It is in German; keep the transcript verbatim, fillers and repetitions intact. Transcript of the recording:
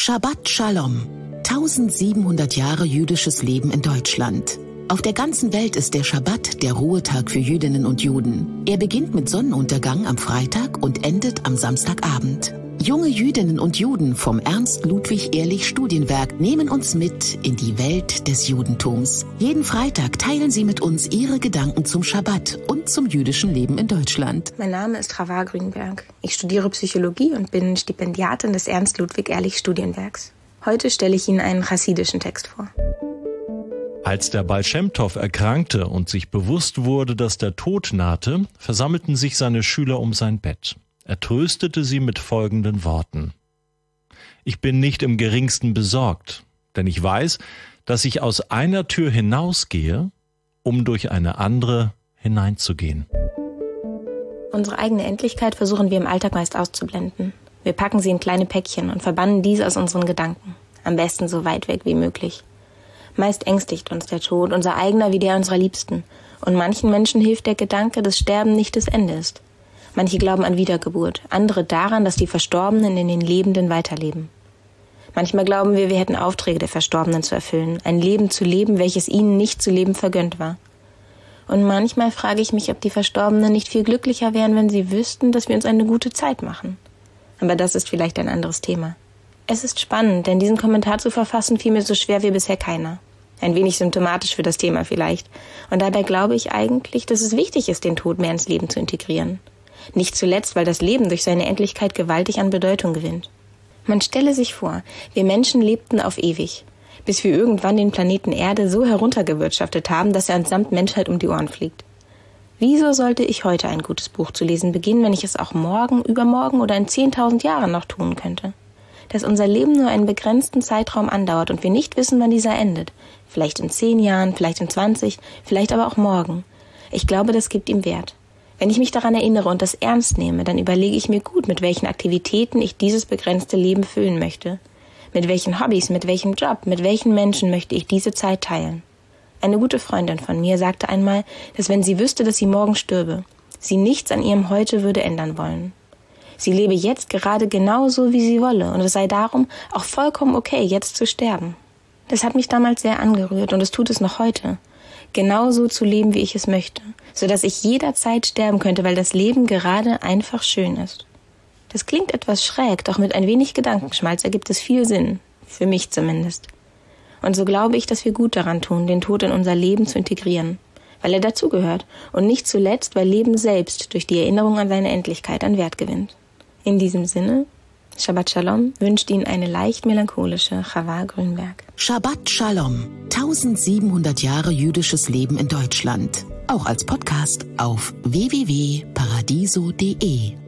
Shabbat Shalom. tausendsiebenhundert Jahre jüdisches Leben in Deutschland. Auf der ganzen Welt ist der Schabbat der Ruhetag für Jüdinnen und Juden. Er beginnt mit Sonnenuntergang am Freitag und endet am Samstagabend. Junge Jüdinnen und Juden vom Ernst-Ludwig-Ehrlich-Studienwerk nehmen uns mit in die Welt des Judentums. Jeden Freitag teilen sie mit uns ihre Gedanken zum Schabbat und zum jüdischen Leben in Deutschland. Mein Name ist Chava Grünberg. Ich studiere Psychologie und bin Stipendiatin des Ernst-Ludwig-Ehrlich-Studienwerks. Heute stelle ich Ihnen einen chassidischen Text vor. Als der Baal Shem Tov erkrankte und sich bewusst wurde, dass der Tod nahte, versammelten sich seine Schüler um sein Bett. Er tröstete sie mit folgenden Worten: Ich bin nicht im geringsten besorgt, denn ich weiß, dass ich aus einer Tür hinausgehe, um durch eine andere hineinzugehen. Unsere eigene Endlichkeit versuchen wir im Alltag meist auszublenden. Wir packen sie in kleine Päckchen und verbannen diese aus unseren Gedanken. Am besten so weit weg wie möglich. Meist ängstigt uns der Tod, unser eigener wie der unserer Liebsten. Und manchen Menschen hilft der Gedanke, dass Sterben nicht das Ende ist. Manche glauben an Wiedergeburt, andere daran, dass die Verstorbenen in den Lebenden weiterleben. Manchmal glauben wir, wir hätten Aufträge der Verstorbenen zu erfüllen, ein Leben zu leben, welches ihnen nicht zu leben vergönnt war. Und manchmal frage ich mich, ob die Verstorbenen nicht viel glücklicher wären, wenn sie wüssten, dass wir uns eine gute Zeit machen. Aber das ist vielleicht ein anderes Thema. Es ist spannend, denn diesen Kommentar zu verfassen fiel mir so schwer wie bisher keiner. Ein wenig symptomatisch für das Thema vielleicht. Und dabei glaube ich eigentlich, dass es wichtig ist, den Tod mehr ins Leben zu integrieren. Nicht zuletzt, weil das Leben durch seine Endlichkeit gewaltig an Bedeutung gewinnt. Man stelle sich vor, wir Menschen lebten auf ewig, bis wir irgendwann den Planeten Erde so heruntergewirtschaftet haben, dass er uns samt Menschheit um die Ohren fliegt. Wieso sollte ich heute ein gutes Buch zu lesen beginnen, wenn ich es auch morgen, übermorgen oder in zehntausend Jahren noch tun könnte? Dass unser Leben nur einen begrenzten Zeitraum andauert und wir nicht wissen, wann dieser endet. Vielleicht in zehn Jahren, vielleicht in zwanzig, vielleicht aber auch morgen. Ich glaube, das gibt ihm Wert. Wenn ich mich daran erinnere und das ernst nehme, dann überlege ich mir gut, mit welchen Aktivitäten ich dieses begrenzte Leben füllen möchte. Mit welchen Hobbys, mit welchem Job, mit welchen Menschen möchte ich diese Zeit teilen. Eine gute Freundin von mir sagte einmal, dass wenn sie wüsste, dass sie morgen stürbe, sie nichts an ihrem Heute würde ändern wollen. Sie lebe jetzt gerade genauso, wie sie wolle, und es sei darum auch vollkommen okay, jetzt zu sterben. Das hat mich damals sehr angerührt und es tut es noch heute. Genauso zu leben, wie ich es möchte, sodass ich jederzeit sterben könnte, weil das Leben gerade einfach schön ist. Das klingt etwas schräg, doch mit ein wenig Gedankenschmalz ergibt es viel Sinn, für mich zumindest. Und so glaube ich, dass wir gut daran tun, den Tod in unser Leben zu integrieren, weil er dazugehört und nicht zuletzt, weil Leben selbst durch die Erinnerung an seine Endlichkeit an Wert gewinnt. In diesem Sinne, Shabbat Shalom wünscht Ihnen eine leicht melancholische Chava Grünberg. Shabbat Shalom. tausendsiebenhundert Jahre jüdisches Leben in Deutschland. Auch als Podcast auf w w w punkt paradiso punkt d e.